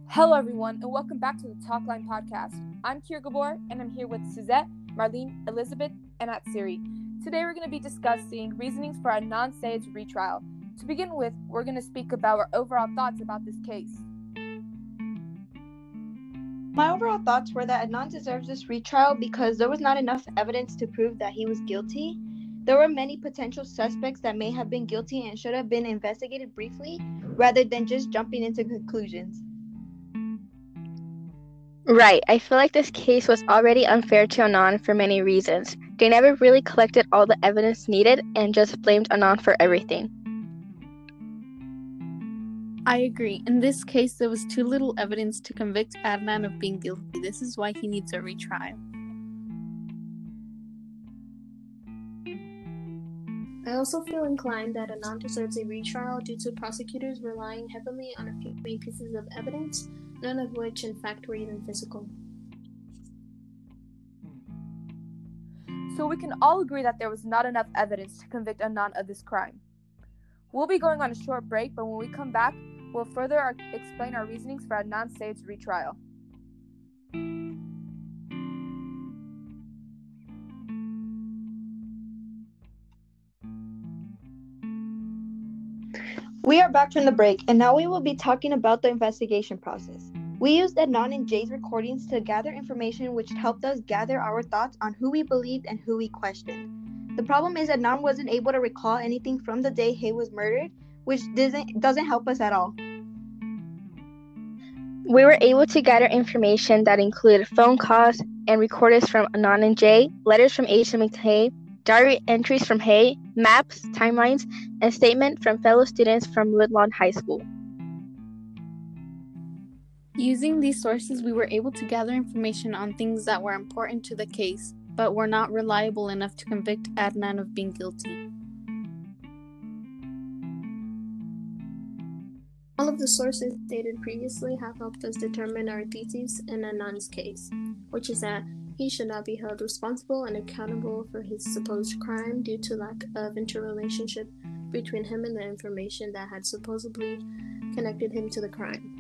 Hello, everyone, and welcome back to the Talkline podcast. I'm Kira Gabor, and I'm here with Suzette, Marlene, Elizabeth, and Atsiri. Today, we're going to be discussing reasonings for Adnan Syed's retrial. To begin with, we're going to speak about our overall thoughts about this case. My overall thoughts were that Adnan deserves this retrial because there was not enough evidence to prove that he was guilty. There were many potential suspects that may have been guilty and should have been investigated briefly, rather than just jumping into conclusions. Right, I feel like this case was already unfair to Adnan for many reasons. They never really collected all the evidence needed and just blamed Adnan for everything. I agree. In this case, there was too little evidence to convict Adnan of being guilty. This is why he needs a retrial. I also feel inclined that Adnan deserves a retrial due to prosecutors relying heavily on a few main pieces of evidence, none of which in fact were even physical. So we can all agree that there was not enough evidence to convict Adnan of this crime. We'll be going on a short break, but when we come back, we'll further explain our reasonings for Adnan Syed's retrial. We are back from the break, and now we will be talking about the investigation process. We used Adnan and Jay's recordings to gather information which helped us gather our thoughts on who we believed and who we questioned. The problem is Adnan wasn't able to recall anything from the day Hay was murdered, which doesn't help us at all. We were able to gather information that included phone calls and recordings from Adnan and Jay, letters from Aisha McHay, diary entries from Hay, maps, timelines, and statement from fellow students from Woodlawn High School. Using these sources, we were able to gather information on things that were important to the case, but were not reliable enough to convict Adnan of being guilty. All of the sources stated previously have helped us determine our thesis in Adnan's case, which is that he should not be held responsible and accountable for his supposed crime due to lack of interrelationship between him and the information that had supposedly connected him to the crime.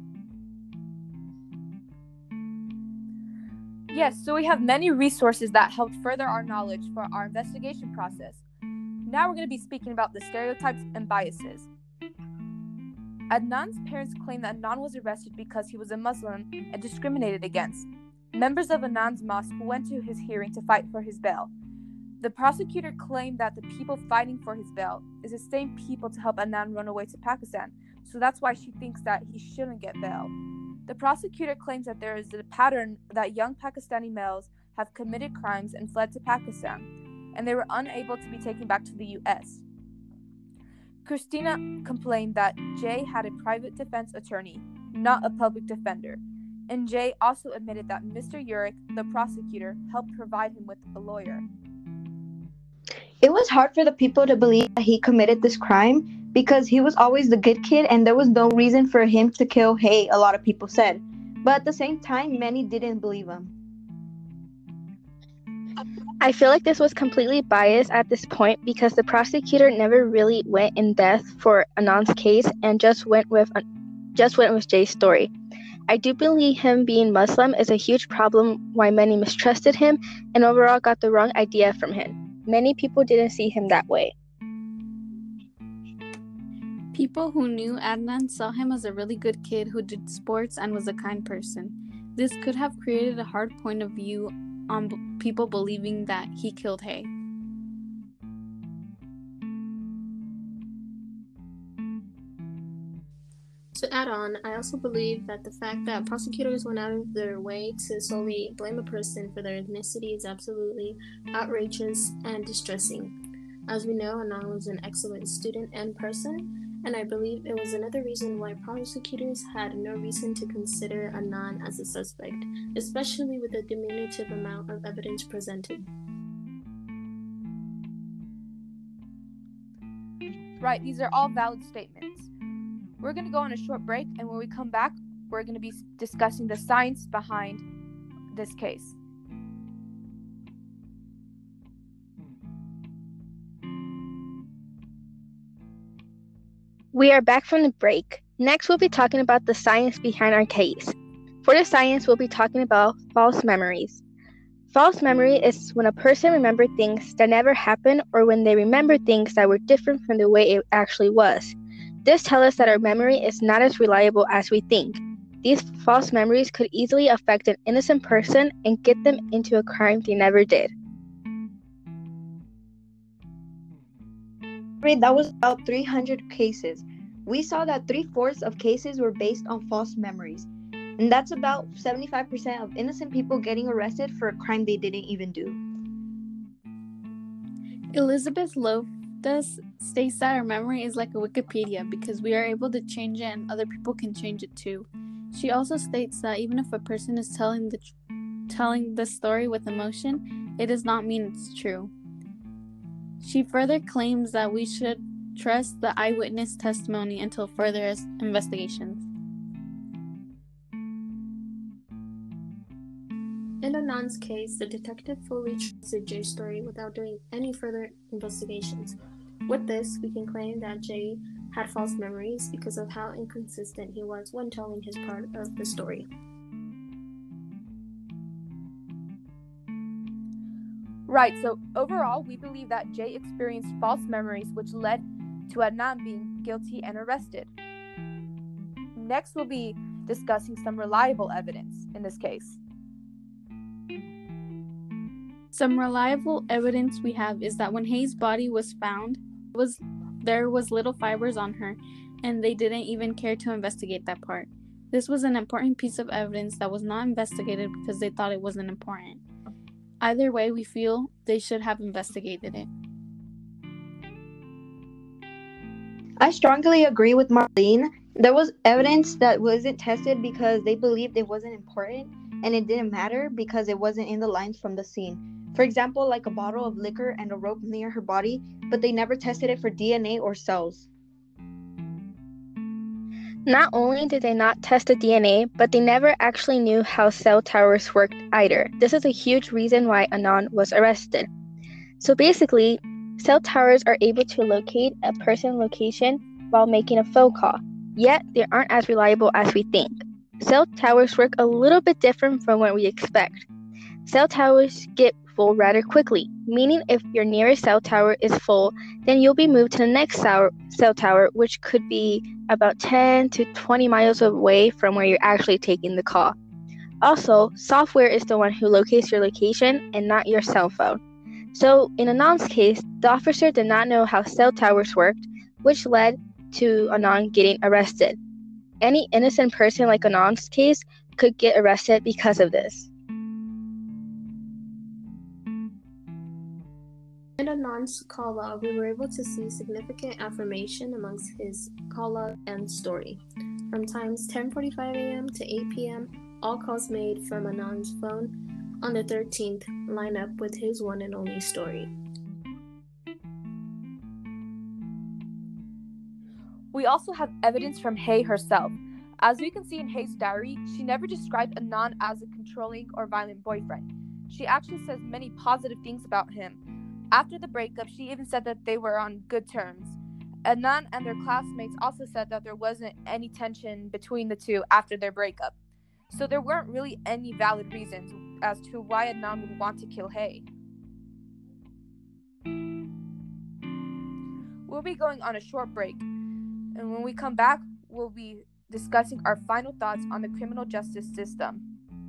Yes, so we have many resources that helped further our knowledge for our investigation process. Now we're going to be speaking about the stereotypes and biases. Adnan's parents claim that Adnan was arrested because he was a Muslim and discriminated against. Members of Adnan's mosque went to his hearing to fight for his bail. The prosecutor claimed that the people fighting for his bail is the same people to help Adnan run away to Pakistan, so that's why she thinks that he shouldn't get bail. The prosecutor claims that there is a pattern that young Pakistani males have committed crimes and fled to Pakistan, and they were unable to be taken back to the U.S. Christina complained that Jay had a private defense attorney, not a public defender, and Jay also admitted that Mr. Urich, the prosecutor, helped provide him with a lawyer. It was hard for the people to believe that he committed this crime because he was always the good kid and there was no reason for him to kill Hay, a lot of people said. But at the same time, many didn't believe him. I feel like this was completely biased at this point because the prosecutor never really went in depth for Adnan's case and just went with Jay's story. I do believe him being Muslim is a huge problem why many mistrusted him and overall got the wrong idea from him. Many people didn't see him that way. People who knew Adnan saw him as a really good kid who did sports and was a kind person. This could have created a hard point of view on people believing that he killed Hay. To add on, I also believe that the fact that prosecutors went out of their way to solely blame a person for their ethnicity is absolutely outrageous and distressing. As we know, Adnan was an excellent student and person, and I believe it was another reason why prosecutors had no reason to consider Adnan as a suspect, especially with the diminutive amount of evidence presented. Right, these are all valid statements. We're going to go on a short break, and when we come back, we're going to be discussing the science behind this case. We are back from the break. Next, we'll be talking about the science behind our case. For the science, we'll be talking about false memories. False memory is when a person remembers things that never happened or when they remember things that were different from the way it actually was. This tells us that our memory is not as reliable as we think. These false memories could easily affect an innocent person and get them into a crime they never did. That was about 300 cases. We saw that 3/4 of cases were based on false memories. And that's about 75% of innocent people getting arrested for a crime they didn't even do. Elizabeth Loftus states that our memory is like a Wikipedia because we are able to change it and other people can change it too. She also states that even if a person is telling the story with emotion, it does not mean it's true. She further claims that we should trust the eyewitness testimony until further investigations. In Adnan's case, the detective fully trusted Jay's story without doing any further investigations. With this, we can claim that Jay had false memories because of how inconsistent he was when telling his part of the story. Right, so overall, we believe that Jay experienced false memories, which led to Adnan being guilty and arrested. Next, we'll be discussing some reliable evidence in this case. Some reliable evidence we have is that when Hayes' body was found, there was little fibers on her, and they didn't even care to investigate that part. This was an important piece of evidence that was not investigated because they thought it wasn't important. Either way, we feel they should have investigated it. I strongly agree with Marlene. There was evidence that wasn't tested because they believed it wasn't important, and it didn't matter because it wasn't in the lines from the scene. For example, like a bottle of liquor and a rope near her body, but they never tested it for DNA or cells. Not only did they not test the DNA, but they never actually knew how cell towers worked either. This is a huge reason why Adnan was arrested. So basically, cell towers are able to locate a person's location while making a phone call, yet they aren't as reliable as we think. Cell towers work a little bit different from what we expect. Cell towers get full rather quickly, meaning if your nearest cell tower is full, then you'll be moved to the next cell tower, which could be about 10 to 20 miles away from where you're actually taking the call. Also, software is the one who locates your location and not your cell phone. So, in Adnan's case, the officer did not know how cell towers worked, which led to Adnan getting arrested. Any innocent person like Adnan's case could get arrested because of this. In Adnan's call log, we were able to see significant affirmation amongst his call log and story. From times 10:45 a.m. to 8 p.m., all calls made from Adnan's phone on the 13th line up with his one and only story. We also have evidence from Hay herself. As we can see in Hay's diary, she never described Adnan as a controlling or violent boyfriend. She actually says many positive things about him. After the breakup, she even said that they were on good terms. Adnan and their classmates also said that there wasn't any tension between the two after their breakup. So there weren't really any valid reasons as to why Adnan would want to kill Hay. We'll be going on a short break, and when we come back, we'll be discussing our final thoughts on the criminal justice system.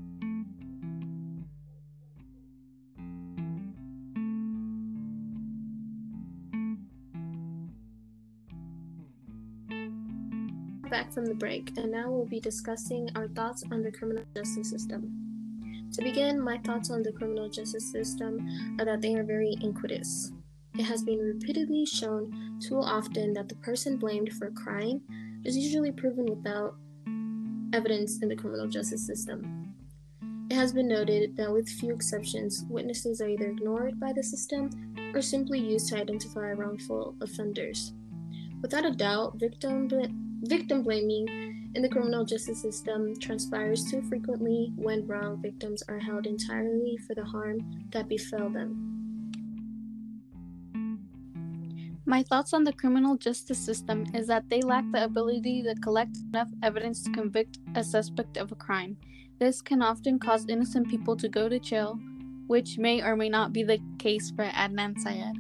Back from the break, and now we'll be discussing our thoughts on the criminal justice system. To begin, my thoughts on the criminal justice system are that they are very iniquitous. It has been repeatedly shown too often that the person blamed for a crime is usually proven without evidence in the criminal justice system. It has been noted that with few exceptions, witnesses are either ignored by the system or simply used to identify wrongful offenders. Without a doubt, victim blaming in the criminal justice system transpires too frequently when wrong victims are held entirely for the harm that befell them. My thoughts on the criminal justice system is that they lack the ability to collect enough evidence to convict a suspect of a crime. This can often cause innocent people to go to jail, which may or may not be the case for Adnan Syed.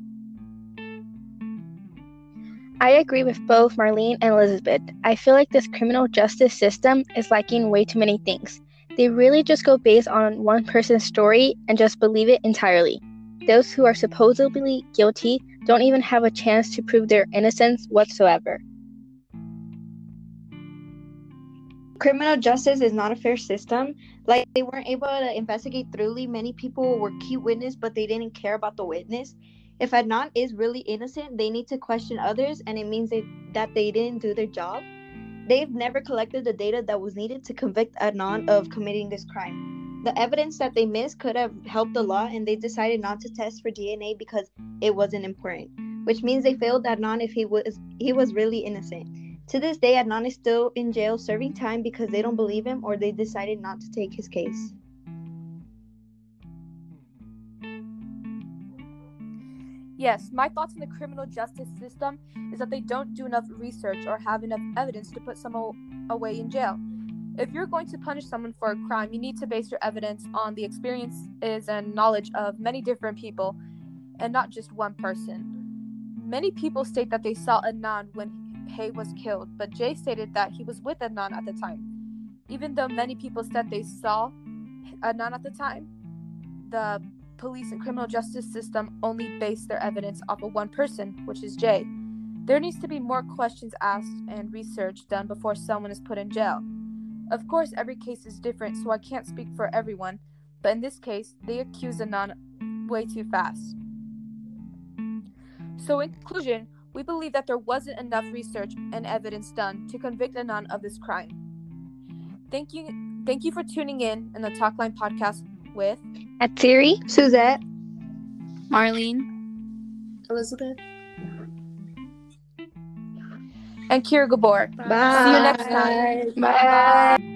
I agree with both Marlene and Elizabeth. I feel like this criminal justice system is lacking way too many things. They really just go based on one person's story and just believe it entirely. Those who are supposedly guilty don't even have a chance to prove their innocence whatsoever. Criminal justice is not a fair system. Like, they weren't able to investigate thoroughly. Many people were key witness, but they didn't care about the witness. If Adnan is really innocent, they need to question others, and it means that they didn't do their job. They've never collected the data that was needed to convict Adnan of committing this crime. The evidence that they missed could have helped the law, and they decided not to test for DNA because it wasn't important, which means they failed Adnan if he was really innocent. To this day, Adnan is still in jail serving time because they don't believe him or they decided not to take his case. Yes, my thoughts on the criminal justice system is that they don't do enough research or have enough evidence to put someone away in jail. If you're going to punish someone for a crime, you need to base your evidence on the experiences and knowledge of many different people and not just one person. Many people state that they saw Adnan when Hay was killed, but Jay stated that he was with Adnan at the time. Even though many people said they saw Adnan at the time, the police and criminal justice system only base their evidence off of one person, which is Jay. There needs to be more questions asked and research done before someone is put in jail. Of course, every case is different, so I can't speak for everyone, but in this case, they accused Adnan way too fast. So in conclusion, we believe that there wasn't enough research and evidence done to convict Adnan of this crime. Thank you for tuning in the Talkline podcast with Atsiri, Suzette, Marlene, Elizabeth. and Kira Gabor. Bye. See you next time. Bye.